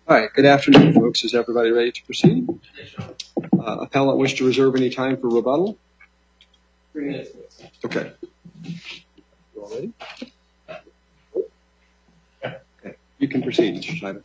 All right, good afternoon, folks. Is everybody ready to proceed? Appellant wish to reserve any time for rebuttal? 3 minutes. Okay. You all ready? Okay. You can proceed, Mr. Schneider.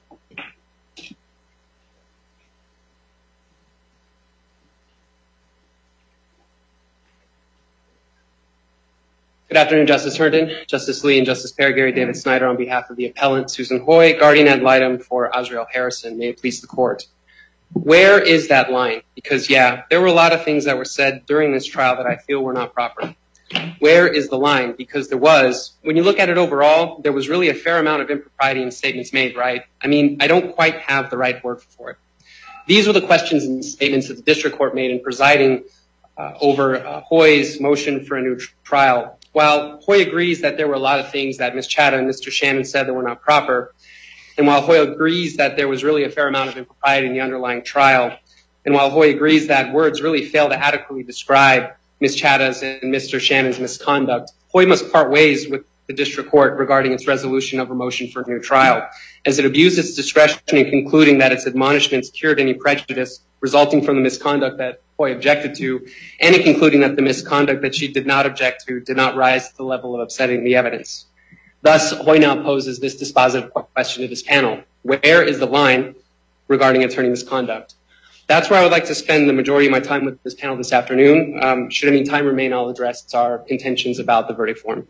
Good afternoon, Justice Herndon, Justice Lee, and Justice Perry, Gary David Snyder on behalf of the appellant, Susan Hoy, guardian ad litem for Azriel Harrison. May it please the court. Where is that line? Because, there were a lot of things that were said during this trial that I feel were not proper. Where is the line? Because when you look at it overall, there was really a fair amount of impropriety in statements made, right? I mean, I don't quite have the right word for it. These were the questions and statements that the district court made in presiding over Hoy's motion for a new trial. While Hoy agrees that there were a lot of things that Ms. Chadha and Mr. Shannon said that were not proper, and while Hoy agrees that there was really a fair amount of impropriety in the underlying trial, and while Hoy agrees that words really fail to adequately describe Ms. Chadha's and Mr. Shannon's misconduct, Hoy must part ways with the district court regarding its resolution of a motion for a new trial, as it abused its discretion in concluding that its admonishments cured any prejudice resulting from the misconduct that Hoy objected to, and in concluding that the misconduct that she did not object to did not rise to the level of upsetting the evidence. Thus, Hoy now poses this dispositive question to this panel. Where is the line regarding attorney misconduct? That's where I would like to spend the majority of my time with this panel this afternoon. Should any time remain, I'll address our contentions about the verdict form.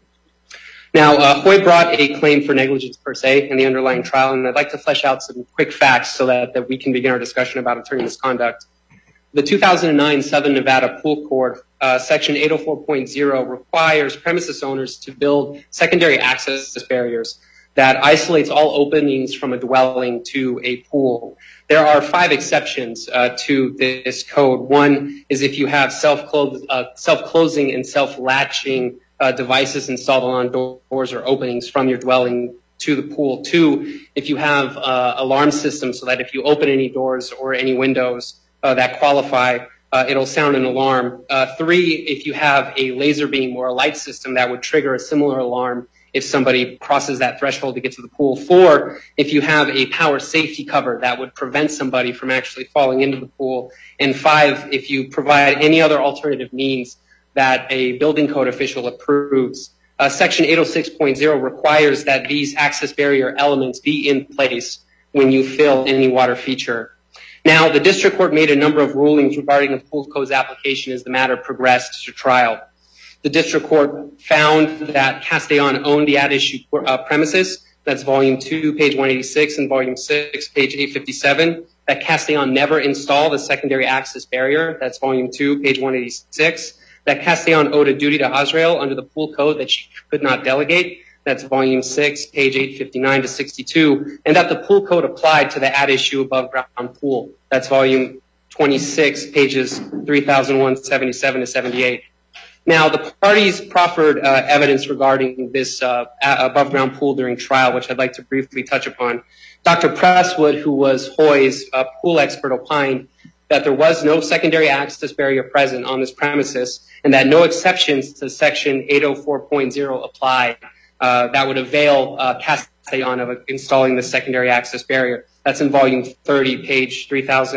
Now, Hoy brought a claim for negligence per se in the underlying trial, and I'd like to flesh out some quick facts so that we can begin our discussion about attorney misconduct. The 2009 Southern Nevada Pool Code, Section 804.0, requires premises owners to build secondary access barriers that isolates all openings from a dwelling to a pool. There are 5 exceptions to this code. One is if you have self-closing and self-latching devices installed on doors or openings from your dwelling to the pool. 2, if you have alarm systems so that if you open any doors or any windows that qualify, it'll sound an alarm. 3, if you have a laser beam or a light system that would trigger a similar alarm if somebody crosses that threshold to get to the pool. 4, if you have a power safety cover that would prevent somebody from actually falling into the pool. And 5, if you provide any other alternative means that a building code official approves. Section 806.0 requires that these access barrier elements be in place when you fill any water feature. Now, the district court made a number of rulings regarding the pool code's application as the matter progressed to trial. The district court found that Castellan owned the at-issue premises. That's volume 2, page 186, and volume 6, page 857. That Castellan never installed a secondary access barrier. That's volume 2, page 186. That Castellan owed a duty to Azriel under the pool code that she could not delegate. That's volume 6, page 859 to 62. And that the pool code applied to the at-issue above ground pool. That's volume 26, pages 3077 to 78. Now, the parties proffered evidence regarding this above ground pool during trial, which I'd like to briefly touch upon. Dr. Presswood, who was Hoy's pool expert, opined that there was no secondary access barrier present on this premises and that no exceptions to Section 804.0 apply that would avail Castellan of installing the secondary access barrier. That's in volume 30, page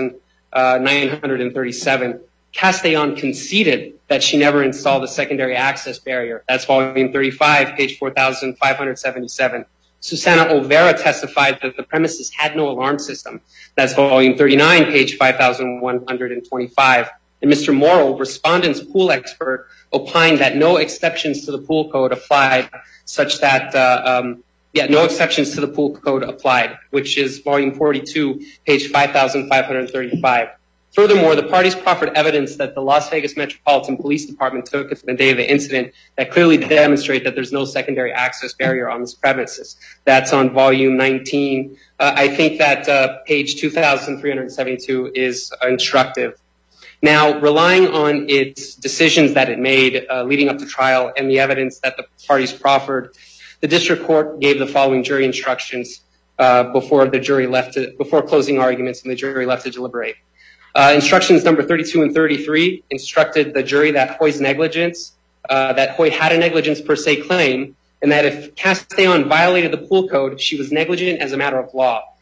3937. Castellan conceded that she never installed a secondary access barrier. That's volume 35, page 4577. Susana Olvera testified that the premises had no alarm system. That's volume 39, page 5125. And Mr. Morrill, respondent's pool expert, opined that no exceptions to the pool code applied, such that, no exceptions to the pool code applied, which is volume 42, page 5535. Furthermore, the parties proffered evidence that the Las Vegas Metropolitan Police Department took at the day of the incident that clearly demonstrate that there's no secondary access barrier on this premises. That's on volume 19. I think that page 2372 is instructive. Now, relying on its decisions that it made leading up to trial and the evidence that the parties proffered, the district court gave the following jury instructions before closing arguments and the jury left to deliberate. Instructions number 32 and 33 instructed the jury that Hoy's negligence, that Hoy had a negligence per se claim, and that if Castellan violated the pool code, she was negligent as a matter of law.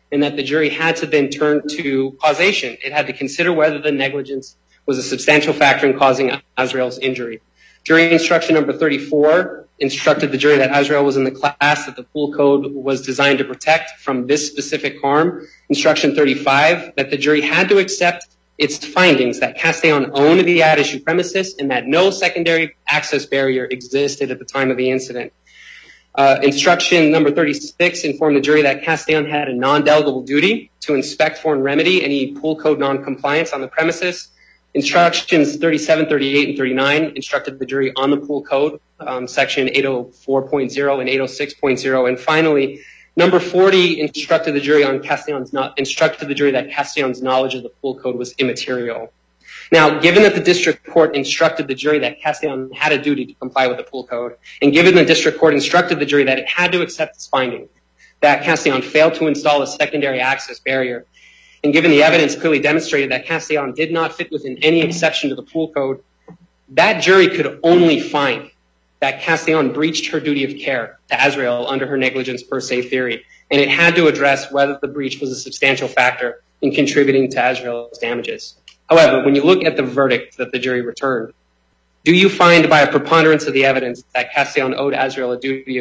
and that the jury had to then turn to causation. It had to consider whether the negligence was a substantial factor in causing Azrael's injury. Jury instruction number 34 instructed the jury that Azrael was in the class that the pool code was designed to protect from this specific harm. Instruction 35, that the jury had to accept its findings that Castellon owned the at-issue premises and that no secondary access barrier existed at the time of the incident. Instruction number 36 informed the jury that Castellon had a non-delegable duty to inspect for and remedy any pool code non-compliance on the premises. Instructions 37, 38, and 39 instructed the jury on the pool code, section 804.0 and 806.0. And finally, number 40 instructed the jury that Castellon's knowledge of the pool code was immaterial. Now, given that the district court instructed the jury that Castellon had a duty to comply with the pool code, and given the district court instructed the jury that it had to accept its finding that Castellon failed to install a secondary access barrier, and given the evidence clearly demonstrated that Castellon did not fit within any exception to the pool code, that jury could only find that Castellon breached her duty of care to Azrael under her negligence per se theory, and it had to address whether the breach was a substantial factor in contributing to Azrael's damages. However, when you look at the verdict that the jury returned, do you find by a preponderance of the evidence that Castellon owed Azrael a duty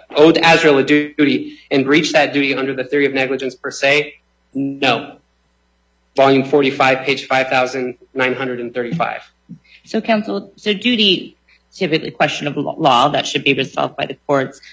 and breached that duty under the theory of negligence per se? No. Volume 45, page 5,935. So, counsel, duty, typically a question of law that should be resolved by the courts.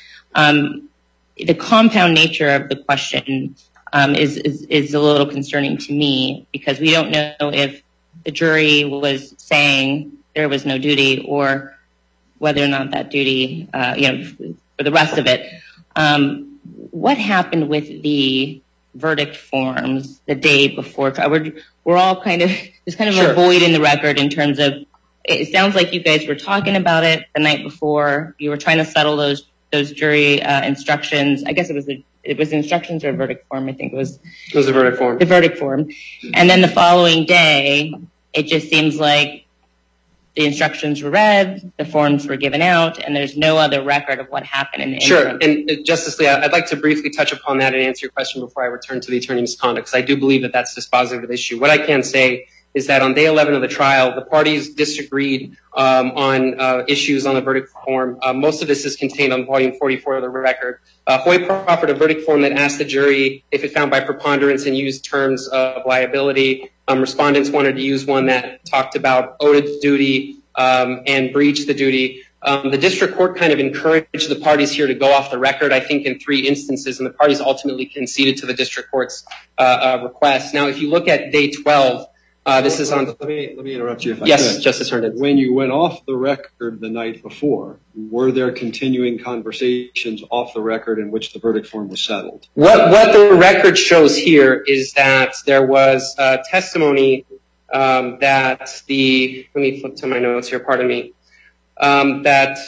The compound nature of the question is a little concerning to me, because we don't know if the jury was saying there was no duty or whether or not that duty, for the rest of it. What happened with the verdict forms the day before? We're all there's a void in the record in terms of, it sounds like you guys were talking about it the night before. You were trying to settle those jury instructions. I guess it was instructions or a verdict form. I think it was a verdict form. The verdict form. And then the following day, it just seems like the instructions were read, the forms were given out, and there's no other record of what happened in the interim. Sure. And Justice Lee, I'd like to briefly touch upon that and answer your question before I return to the attorney misconduct, because I do believe that that's dispositive of the issue. What I can say is that on day 11 of the trial, the parties disagreed on issues on the verdict form. Most of this is contained on volume 44 of the record. Hoy proffered a verdict form that asked the jury if it found by preponderance and used terms of liability. Respondents wanted to use one that talked about owed duty and breached the duty. The district court kind of encouraged the parties here to go off the record, I think, in 3 instances, and the parties ultimately conceded to the district court's request. Now, if you look at day 12, this is on. Let me interrupt you if I could. Yes, Justice Herndon. When you went off the record the night before, were there continuing conversations off the record in which the verdict form was settled? What the record shows here is that there was testimony that let me flip to my notes here, pardon me, that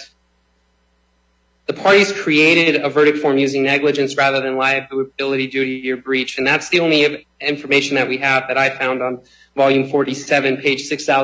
the parties created a verdict form using negligence rather than liability, duty, or breach, and that's the only information that we have that I found on volume 47, page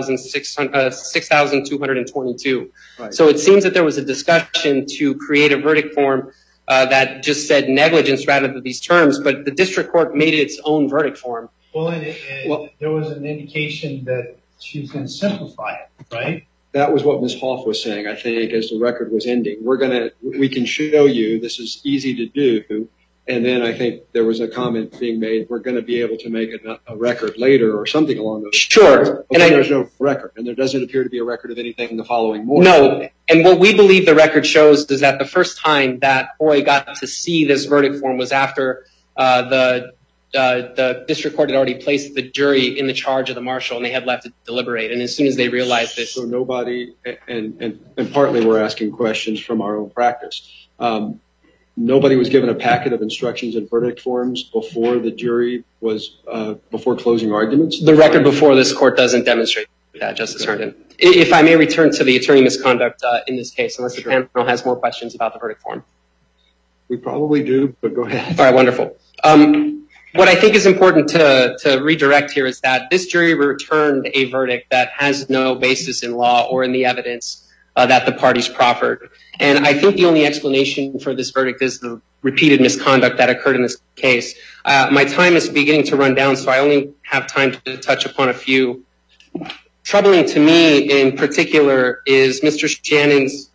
6,222. Right. So it seems that there was a discussion to create a verdict form that just said negligence rather than these terms, but the district court made it its own verdict form. Well, there was an indication that she was going to simplify it, right? That was what Ms. Hoff was saying, I think, as the record was ending. We can show you this is easy to do. And then I think there was a comment being made, we're going to be able to make a record later or something along those lines. Sure. And there's no record, and there doesn't appear to be a record of anything the following morning. No, and what we believe the record shows is that the first time that Hoy got to see this verdict form was after the district court had already placed the jury in the charge of the marshal, and they had left to deliberate. And as soon as they realized this. So nobody, and partly we're asking questions from our own practice. Nobody was given a packet of instructions and verdict forms before the jury was, before closing arguments? The record before this court doesn't demonstrate that, Justice Herndon. If I may return to the attorney misconduct in this case, unless the panel has more questions about the verdict form. We probably do, but go ahead. All right, wonderful. What I think is important to redirect here is that this jury returned a verdict that has no basis in law or in the evidence that the parties proffered. And I think the only explanation for this verdict is the repeated misconduct that occurred in this case. My time is beginning to run down, so I only have time to touch upon a few. Troubling to me in particular is Mr. Shannon's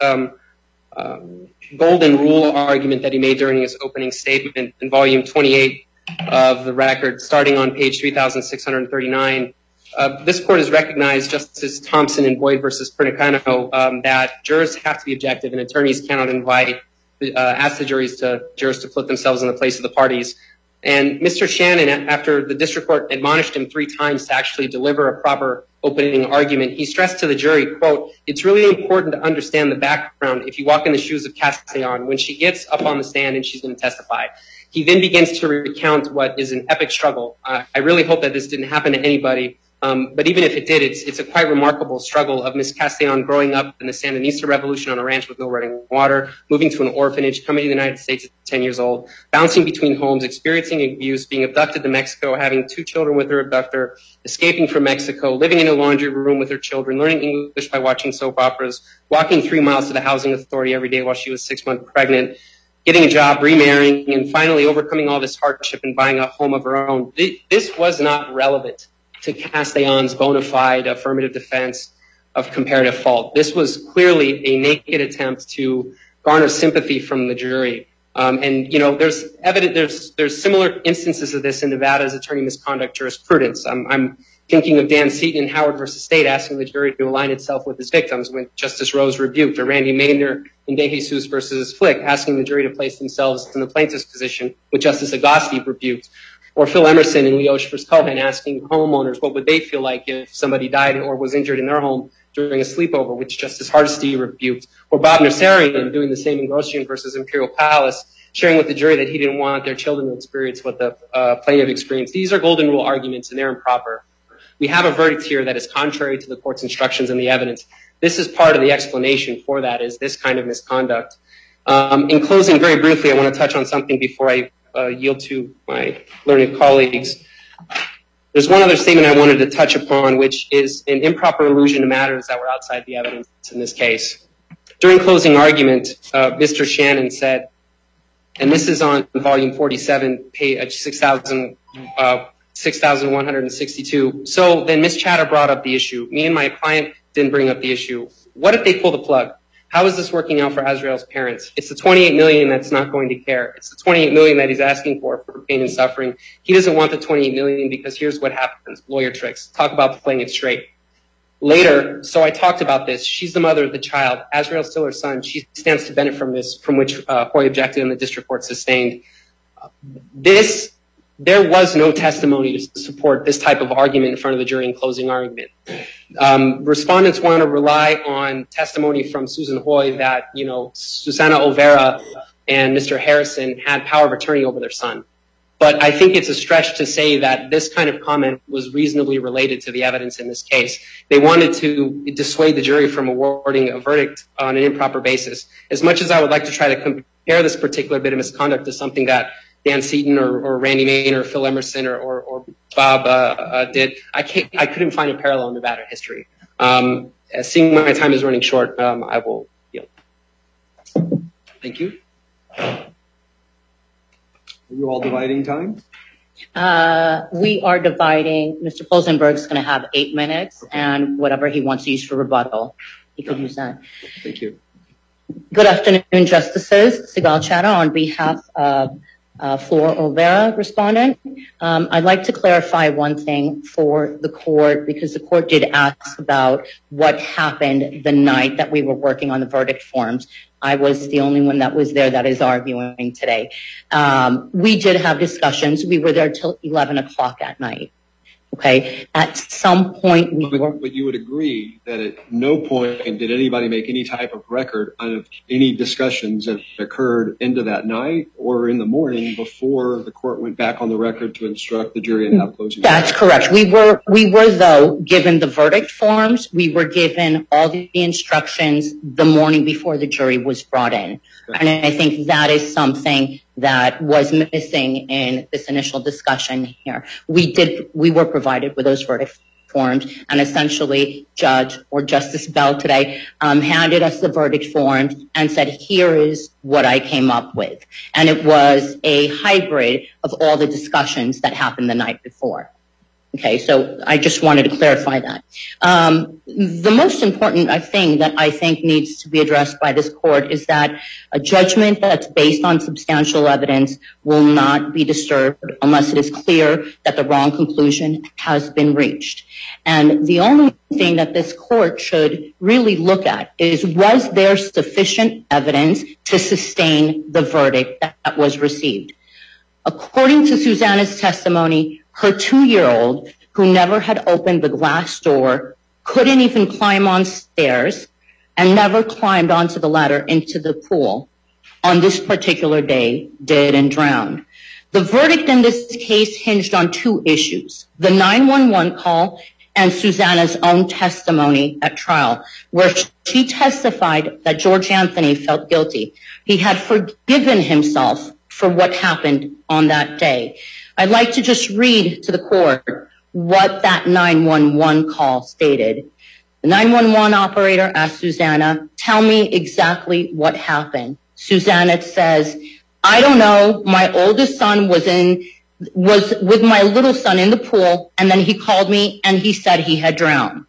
golden rule argument that he made during his opening statement in volume 28 of the record, starting on page 3639. This court has recognized, Justice Thompson in Boyd versus Pernicano, that jurors have to be objective and attorneys cannot ask the jurors to put themselves in the place of the parties. And Mr. Shannon, after the district court admonished him 3 times to actually deliver a proper opening argument, he stressed to the jury, quote, "It's really important to understand the background if you walk in the shoes of Castellon when she gets up on the stand and she's going to testify." He then begins to recount what is an epic struggle. I really hope that this didn't happen to anybody. But even if it did, it's a quite remarkable struggle of Miss Castellon growing up in the Sandinista Revolution on a ranch with no running water, moving to an orphanage, coming to the United States at 10 years old, bouncing between homes, experiencing abuse, being abducted to Mexico, having 2 children with her abductor, escaping from Mexico, living in a laundry room with her children, learning English by watching soap operas, walking 3 miles to the housing authority every day while she was 6 months pregnant, getting a job, remarrying, and finally overcoming all this hardship and buying a home of her own. This was not relevant to Castellon's bona fide affirmative defense of comparative fault. This was clearly a naked attempt to garner sympathy from the jury. And, you know, there's similar instances of this in Nevada's attorney misconduct jurisprudence. I'm thinking of Dan Seaton in Howard versus State asking the jury to align itself with his victims when Justice Rose rebuked, or Randy Maynard in De Jesus versus Flick asking the jury to place themselves in the plaintiff's position with Justice Agosti rebuked. Or Phil Emerson in Leosh versus Cohen asking homeowners what would they feel like if somebody died or was injured in their home during a sleepover, which Justice Hardesty rebuked. Or Bob Nassarian doing the same in Grosjean versus Imperial Palace, sharing with the jury that he didn't want their children to experience what the plaintiff experienced. These are golden rule arguments, and they're improper. We have a verdict here that is contrary to the court's instructions and the evidence. This is part of the explanation for that, is this kind of misconduct. In closing, very briefly, I want to touch on something before I yield to my learned colleagues. There's one other statement I wanted to touch upon, which is an improper allusion to matters that were outside the evidence in this case. During closing argument, Mr. Shannon said, and this is on volume 47, page 6,162. So then Ms. Chatter brought up the issue. Me and my client didn't bring up the issue. What if they pull the plug? How is this working out for Azrael's parents? It's the $28 million that's not going to care. It's the $28 million that he's asking for pain and suffering. He doesn't want the $28 million because here's what happens. Lawyer tricks. Talk about playing it straight. Later, so I talked about this. She's the mother of the child. Azrael's still her son. She stands to benefit from this, from which Hoy objected and the district court sustained. There was no testimony to support this type of argument in front of the jury in closing argument. Respondents want to rely on testimony from Susan Hoy that, you know, Susana Olvera and Mr. Harrison had power of attorney over their son. But I think it's a stretch to say that this kind of comment was reasonably related to the evidence in this case. They wanted to dissuade the jury from awarding a verdict on an improper basis. As much as I would like to try to compare this particular bit of misconduct to something that Dan Seaton or Randy Main or Phil Emerson or Bob did, I couldn't find a parallel in Nevada history. Seeing my time is running short, I will yield. Thank you. Are you all dividing time? We are dividing. Mr. Polzenberg's going to have 8 minutes, and whatever he wants to use for rebuttal, he could use that. Thank you. Good afternoon, Justices. Sigal Chatter on behalf of Flor Olvera, respondent. I'd like to clarify one thing for the court, because the court did ask about what happened the night that we were working on the verdict forms. I was the only one that was there that is arguing today. We did have discussions. We were there till 11 o'clock at night. Okay. At some point we were. But you would agree that at no point did anybody make any type of record of any discussions that occurred into that night or in the morning before the court went back on the record to instruct the jury and have closing. That's correct. We were though given the verdict forms. We were given all the instructions the morning before the jury was brought in. Okay. And I think that is something that was missing in this initial discussion here. We were provided with those verdict forms, and essentially Judge or Justice Bell today handed us the verdict forms and said, here is what I came up with. And it was a hybrid of all the discussions that happened the night before. Okay, so I just wanted to clarify that. The most important thing that I think needs to be addressed by this court is that a judgment that's based on substantial evidence will not be disturbed unless it is clear that the wrong conclusion has been reached. And the only thing that this court should really look at is, was there sufficient evidence to sustain the verdict that was received? According to Susanna's testimony, her 2-year-old, who never had opened the glass door, couldn't even climb on stairs and never climbed onto the ladder into the pool on this particular day, did and drowned. The verdict in this case hinged on 2 issues: the 911 call and Susanna's own testimony at trial, where she testified that George Anthony felt guilty. He had forgiven himself for what happened on that day. I'd like to just read to the court what that 911 call stated. The 911 operator asked Susanna, tell me exactly what happened. Susanna says, I don't know. My oldest son was with my little son in the pool, and then he called me and he said he had drowned.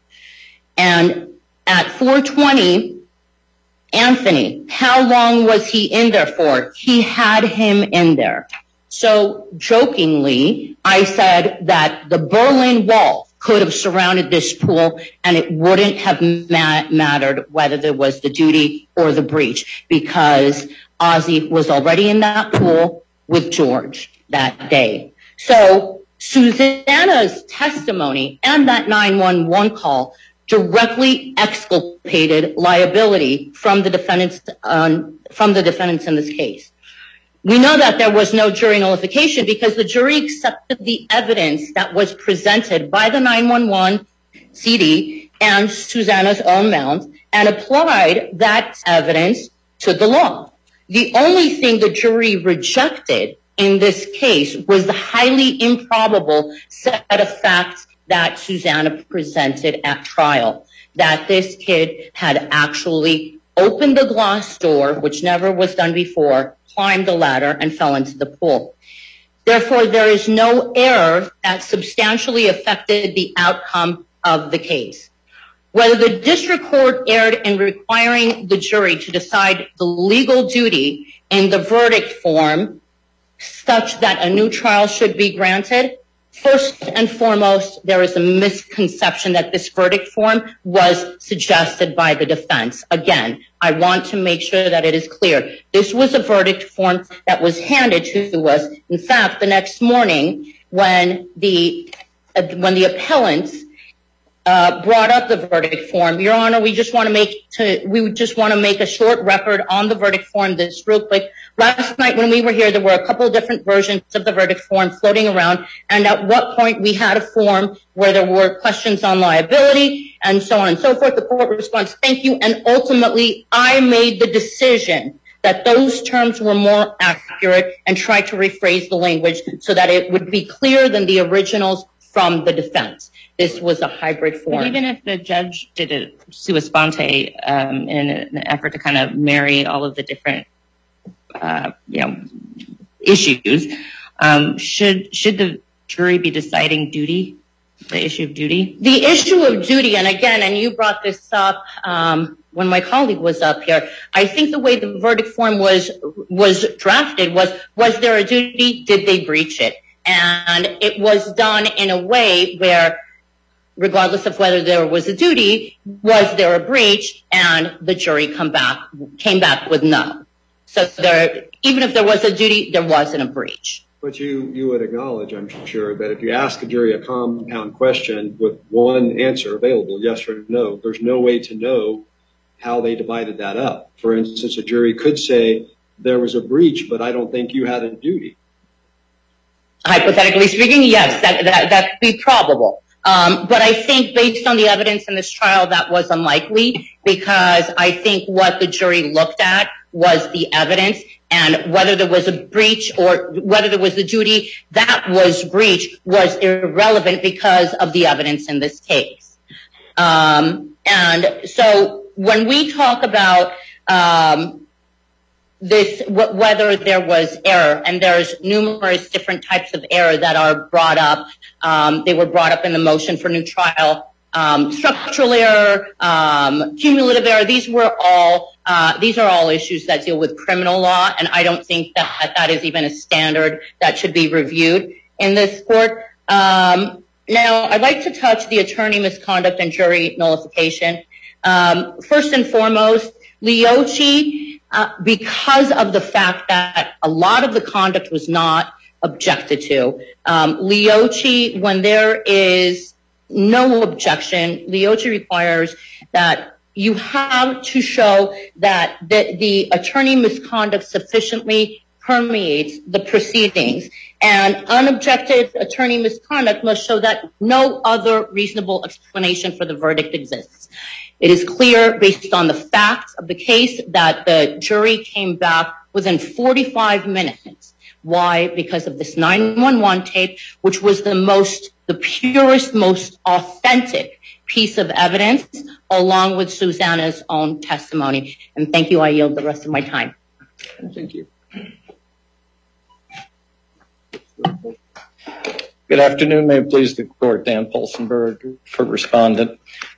And at 4:20, Anthony, how long was he in there for? He had him in there. So jokingly, I said that the Berlin Wall could have surrounded this pool and it wouldn't have mattered whether there was the duty or the breach, because Ozzie was already in that pool with George that day. So Susanna's testimony and that 911 call directly exculpated liability from the defendants in this case. We know that there was no jury nullification because the jury accepted the evidence that was presented by the 911 CD and Susanna's own mouth and applied that evidence to the law. The only thing the jury rejected in this case was the highly improbable set of facts that Susanna presented at trial, that this kid had actually opened the glass door, which never was done before, climbed the ladder, and fell into the pool. Therefore, there is no error that substantially affected the outcome of the case. Whether the district court erred in requiring the jury to decide the legal duty in the verdict form such that a new trial should be granted, first and foremost, there is a misconception that this verdict form was suggested by the defense. Again, I want to make sure that it is clear. This was a verdict form that was handed to us. In fact, the next morning when the appellants brought up the verdict form, Your Honor, we just want to make a short record on the verdict form this real quick. Last night when we were here, there were a couple of different versions of the verdict form floating around, and at what point we had a form where there were questions on liability and so on and so forth. The court responds, thank you, and ultimately I made the decision that those terms were more accurate and tried to rephrase the language so that it would be clearer than the originals from the defense. This was a hybrid form. But even if the judge did a sua sponte in an effort to kind of marry all of the different issues, should the jury be deciding duty, the issue of duty? The issue of duty, and again, and you brought this up when my colleague was up here, I think the way the verdict form was drafted was there a duty? Did they breach it? And it was done in a way where, regardless of whether there was a duty, was there a breach? And the jury came back with no. So even if there was a duty, there wasn't a breach. But you would acknowledge, I'm sure, that if you ask a jury a compound question with one answer available, yes or no, there's no way to know how they divided that up. For instance, a jury could say there was a breach, but I don't think you had a duty. Hypothetically speaking, yes, that'd be probable. But I think based on the evidence in this trial, that was unlikely, because I think what the jury looked at was the evidence And whether there was a breach or whether there was a duty that was breached was irrelevant because of the evidence in this case. And so when we talk about whether there was error, and there's numerous different types of error that are brought up. They were brought up in the motion for new trial. Structural error, cumulative error. These are all issues that deal with criminal law, and I don't think that is even a standard that should be reviewed in this court. Now, I'd like to touch the attorney misconduct and jury nullification. First and foremost, Leochi, because of the fact that a lot of the conduct was not objected to, Leochi, when there is no objection, Leochi requires that you have to show that the attorney misconduct sufficiently permeates the proceedings, and unobjected attorney misconduct must show that no other reasonable explanation for the verdict exists. It is clear based on the facts of the case that the jury came back within 45 minutes. Why? Because of this 911 tape, which was the purest, most authentic piece of evidence, along with Susanna's own testimony. And thank you. I yield the rest of my time. Thank you. Good afternoon. May it please the court, Dan Polsenberg for respondent.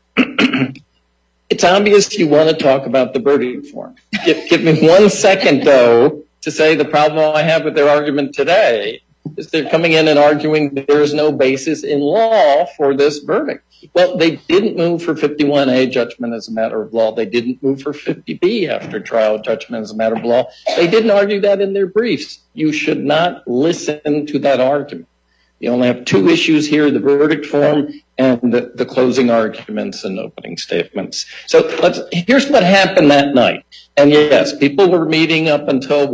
It's obvious you want to talk about the verdict form. Give me 1 second, though, to say the problem I have with their argument today is they're coming in and arguing that there is no basis in law for this verdict. Well, they didn't move for 51A judgment as a matter of law. They didn't move for 50B after trial judgment as a matter of law. They didn't argue that in their briefs. You should not listen to that argument. You only have two issues here, the verdict form and the closing arguments and opening statements. So here's what happened that night. And yes, people were meeting up until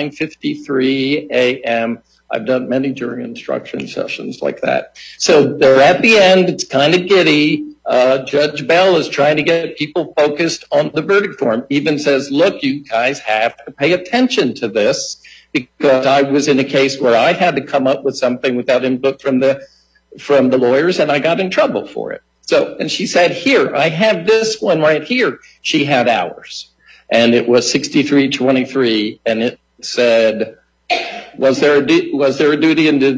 9:53 a.m. I've done many jury instruction sessions like that. So they're at the end. It's kind of giddy. Judge Bell is trying to get people focused on the verdict form. Even says, look, you guys have to pay attention to this, because I was in a case where I had to come up with something without input from the lawyers, and I got in trouble for it. So, and she said, here, I have this one right here. She had ours, and it was 63-23, and it said, was there a duty, and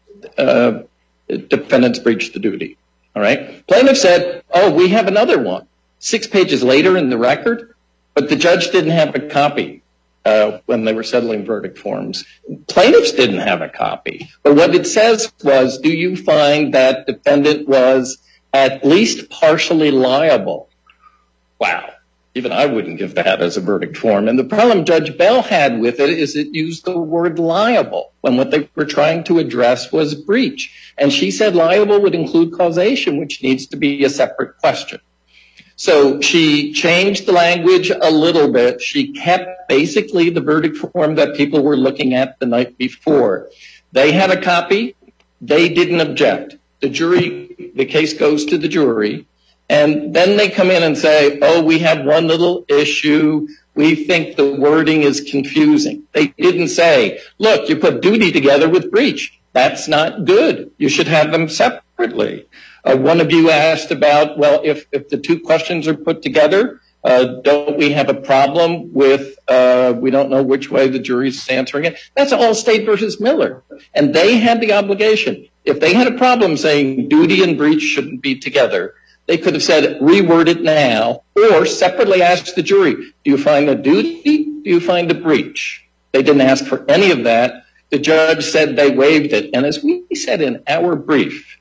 did defendants breach the duty? All right. Plaintiff said, oh, we have another one. 6 pages later in the record, but the judge didn't have a copy when they were settling verdict forms. Plaintiffs didn't have a copy. But what it says was, do you find that defendant was at least partially liable? Wow. Even I wouldn't give that as a verdict form. And the problem Judge Bell had with it is it used the word liable when what they were trying to address was breach. And she said liable would include causation, which needs to be a separate question. So she changed the language a little bit. She kept basically the verdict form that people were looking at the night before. They had a copy. They didn't object. The case goes to the jury. And then they come in and say, oh, we have one little issue. We think the wording is confusing. They didn't say, look, you put duty together with breach. That's not good. You should have them separately. One of you asked about, well, if the two questions are put together, don't we have a problem with, we don't know which way the jury's answering it? That's Allstate versus Miller. And they had the obligation. If they had a problem saying duty and breach shouldn't be together, they could have said, reword it now, or separately ask the jury, do you find a duty? Do you find a breach? They didn't ask for any of that. The judge said they waived it. And as we said in our brief,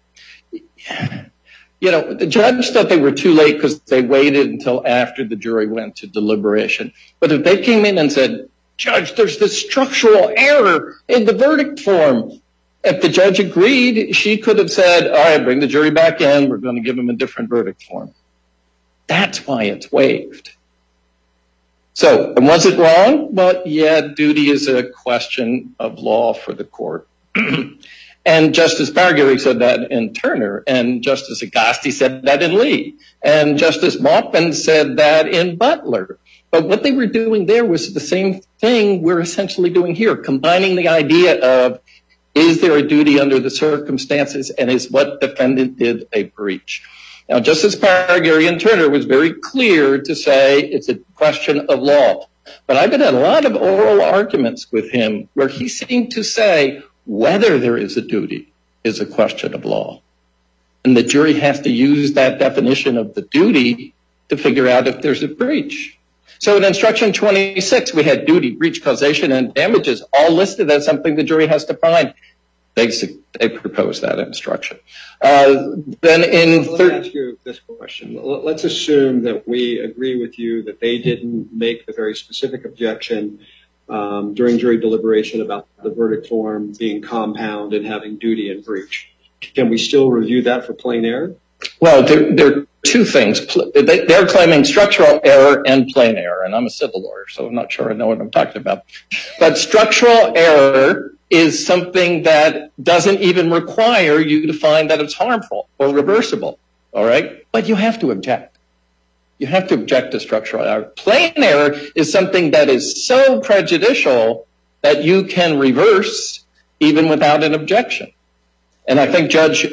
the judge thought they were too late because they waited until after the jury went to deliberation. But if they came in and said, Judge, there's this structural error in the verdict form, if the judge agreed, she could have said, all right, bring the jury back in. We're going to give them a different verdict form. That's why it's waived. So, and was it wrong? Well, yeah, duty is a question of law for the court. And Justice Bargary said that in Turner, and Justice Agosti said that in Lee, and Justice Maupin said that in Butler. But what they were doing there was the same thing we're essentially doing here, combining the idea of, is there a duty under the circumstances, and is what defendant did a breach? Now, Justice Paragarian-Turner was very clear to say it's a question of law. But I've been at a lot of oral arguments with him where he seemed to say whether there is a duty is a question of law. And the jury has to use that definition of the duty to figure out if there's a breach. So in instruction 26, we had duty, breach, causation, and damages all listed as something the jury has to find. They proposed that instruction. Then in Let me ask you this question. Let's assume that we agree with you that they didn't make the very specific objection during jury deliberation about the verdict form being compound and having duty and breach. Can we still review that for plain error? Well, there are two things. They're claiming structural error and plain error, and I'm a civil lawyer, so I'm not sure I know what I'm talking about. But structural error is something that doesn't even require you to find that it's harmful or reversible, all right? But you have to object. You have to object to structural error. Plain error is something that is so prejudicial that you can reverse even without an objection. And I think Judge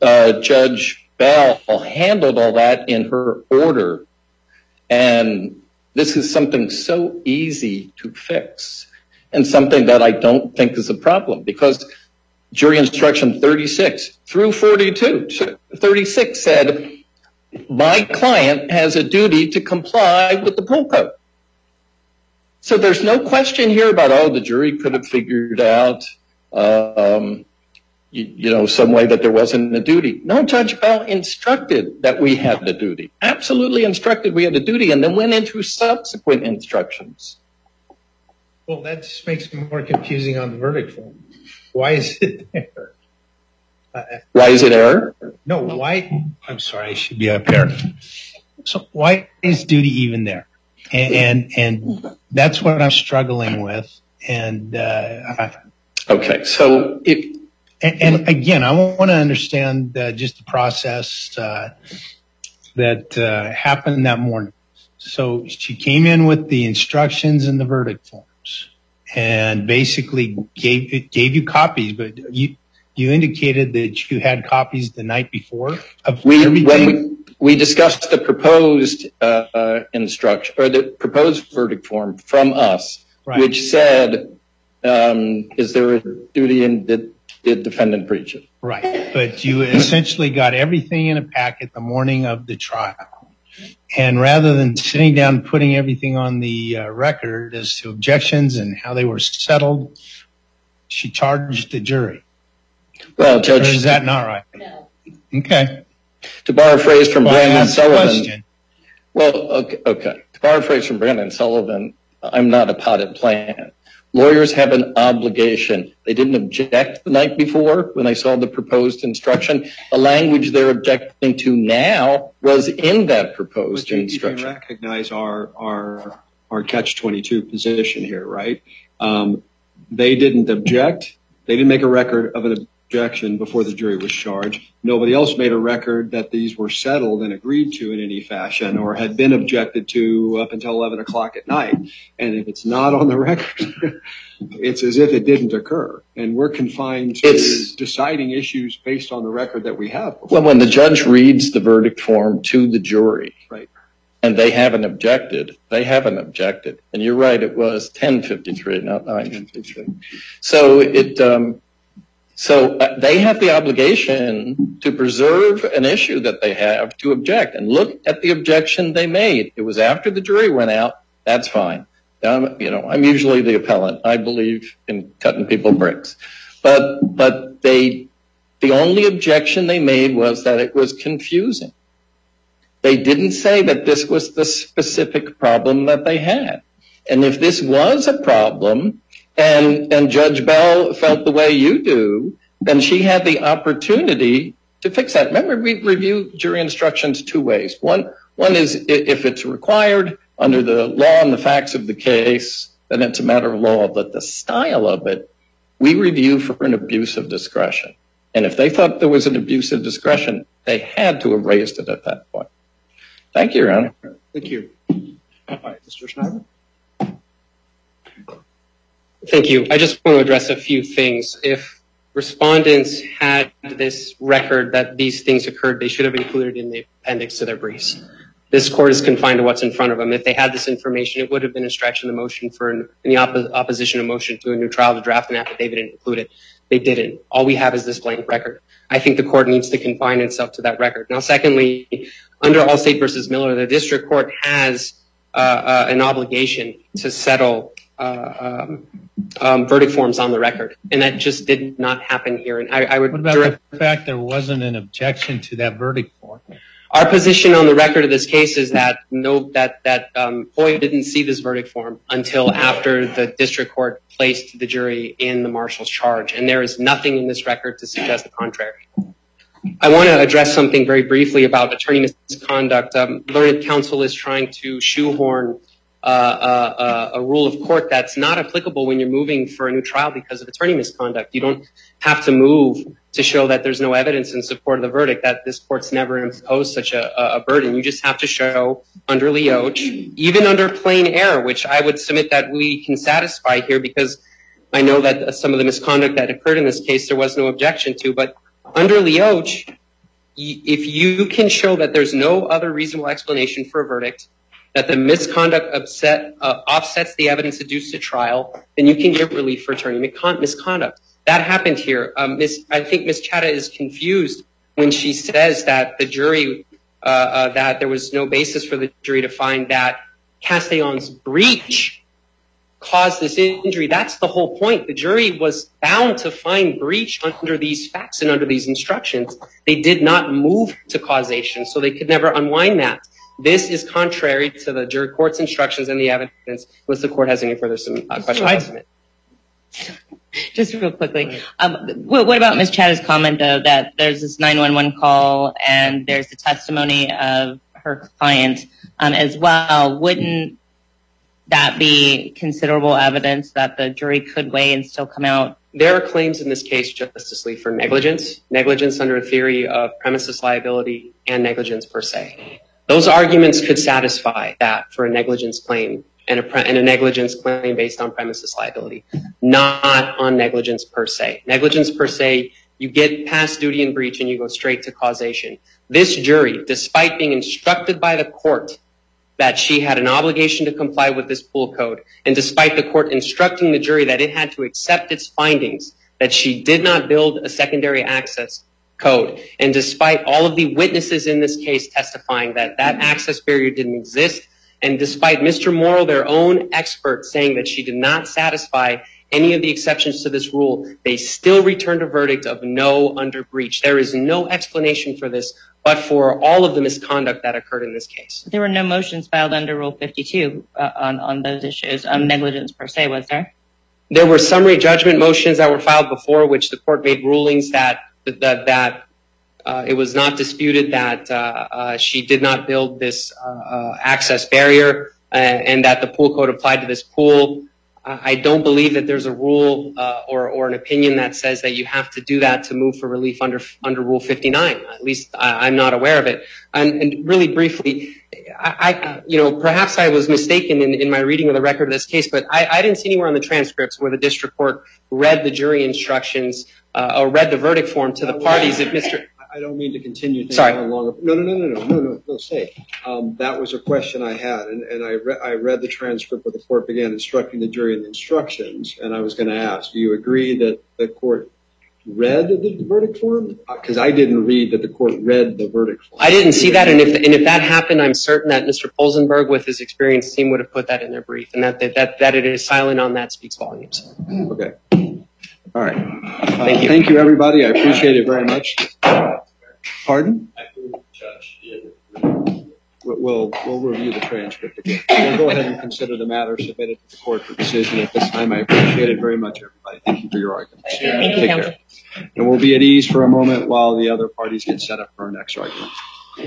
Bell handled all that in her order. And this is something so easy to fix and something that I don't think is a problem, because jury instruction 36 through 42, 36 said, my client has a duty to comply with the pool code. So there's no question here about, the jury could have figured out, some way that there wasn't a duty. No, Judge Bell instructed that we had the duty, absolutely instructed we had a duty, and then went into subsequent instructions. Well, that just makes it more confusing on the verdict form. Why is it there? Why is it error? No, why? I'm sorry, I should be up here. So why is duty even there? And that's what I'm struggling with. And okay, so and again, I want to understand just the process that happened that morning. So she came in with the instructions and the verdict forms, and basically gave you copies, but you indicated that you had copies the night before of everything. When we discussed the proposed instruction or the proposed verdict form from us, right, which said, is there a duty and did defendant breach it? Right, but you essentially got everything in a packet the morning of the trial. And rather than sitting down and putting everything on the record as to objections and how they were settled, she charged the jury. Well, Judge, or is that not right? No. Okay. To borrow a phrase from Brandon Sullivan. Well, okay. To borrow a phrase from Brandon Sullivan, I'm not a potted plant. Lawyers have an obligation. They didn't object the night before when they saw the proposed instruction. The language they're objecting to now was in that proposed instruction. You can recognize our catch-22 position here, right? They didn't object. They didn't make a record of an objection before the jury was charged. Nobody else made a record that these were settled and agreed to in any fashion or had been objected to up until 11 o'clock at night. And if it's not on the record, it's as if it didn't occur. And we're confined to deciding issues based on the record that we have. Well, when the judge reads the verdict form to the jury, right, and they haven't objected. And you're right, it was 10:53, not 9:53. So they have the obligation to preserve an issue that they have to object. And look at the objection they made. It was after the jury went out. That's fine. I'm usually the appellant. I believe in cutting people bricks. But the only objection they made was that it was confusing. They didn't say that this was the specific problem that they had. And if this was a problem, and Judge Bell felt the way you do, then she had the opportunity to fix that. Remember, we review jury instructions two ways. One is if it's required under the law and the facts of the case, then it's a matter of law. But the style of it, we review for an abuse of discretion. And if they thought there was an abuse of discretion, they had to have raised it at that point. Thank you, Your Honor. Thank you. All right, Mr. Schneider. Thank you. I just want to address a few things. If respondents had this record that these things occurred, they should have included in the appendix to their briefs. This court is confined to what's in front of them. If they had this information, it would have been a stretch in the motion in the opposition of motion to a new trial to draft an affidavit and include it. They didn't. All we have is this blank record. I think the court needs to confine itself to that record. Now, secondly, under Allstate versus Miller, the district court has an obligation to settle verdict forms on the record, and that just did not happen here. And I would. What about the fact there wasn't an objection to that verdict form? Our position on the record of this case is that Hoy didn't see this verdict form until after the district court placed the jury in the marshal's charge, and there is nothing in this record to suggest the contrary. I want to address something very briefly about attorney misconduct. Learned counsel is trying to shoehorn a rule of court that's not applicable when you're moving for a new trial because of attorney misconduct. You don't have to move to show that there's no evidence in support of the verdict, that this court's never imposed such a burden. You just have to show under Leoch, even under plain error, which I would submit that we can satisfy here because I know that some of the misconduct that occurred in this case there was no objection to, but under Leoch, if you can show that there's no other reasonable explanation for a verdict, that the misconduct offsets the evidence adduced to trial, then you can give relief for attorney misconduct. That happened here. I think Ms. Chadha is confused when she says that the jury, that there was no basis for the jury to find that Castellon's breach caused this injury. That's the whole point. The jury was bound to find breach under these facts and under these instructions. They did not move to causation, so they could never unwind that. This is contrary to the jury court's instructions and the evidence. Unless the court has any further questions, I'll submit. Just real quickly, what about Ms. Chadha's comment, though, that there's this 911 call and there's the testimony of her client as well? Wouldn't that be considerable evidence that the jury could weigh and still come out? There are claims in this case, Justice Lee, for negligence under a theory of premises liability and negligence per se. Those arguments could satisfy that for a negligence claim and a negligence claim based on premises liability, not on negligence per se. Negligence per se, you get past duty and breach and you go straight to causation. This jury, despite being instructed by the court that she had an obligation to comply with this pool code, and despite the court instructing the jury that it had to accept its findings, that she did not build a secondary access code, and despite all of the witnesses in this case testifying that that access barrier didn't exist, and despite Mr. Morrill, their own expert, saying that she did not satisfy any of the exceptions to this rule, they still returned a verdict of no under breach. There is no explanation for this, but for all of the misconduct that occurred in this case. There were no motions filed under Rule 52 on those issues, negligence per se, was there? There were summary judgment motions that were filed before, which the court made rulings that it was not disputed that she did not build this access barrier and that the pool code applied to this pool. I don't believe that there's a rule or an opinion that says that you have to do that to move for relief under Rule 59. At least I'm not aware of it. And really briefly, perhaps I was mistaken in my reading of the record of this case, but I didn't see anywhere on the transcripts where the district court read the jury instructions or read the verdict form to the parties. I don't mean to continue. Sorry. No, say. That was a question I had, and I read the transcript where the court began instructing the jury in the instructions, and I was going to ask, do you agree that the court read the verdict form? Because I didn't read that the court read the verdict form. I didn't see that, and if that happened, I'm certain that Mr. Polzenberg, with his experienced team, would have put that in their brief, and that it is silent on that speaks volumes. Okay. All right. Thank you. Thank you, everybody. I appreciate it very much. Pardon? We'll review the transcript again. We'll go ahead and consider the matter submitted to the court for decision at this time. I appreciate it very much, everybody. Thank you for your arguments. Thank you, Take care. And we'll be at ease for a moment while the other parties get set up for our next argument.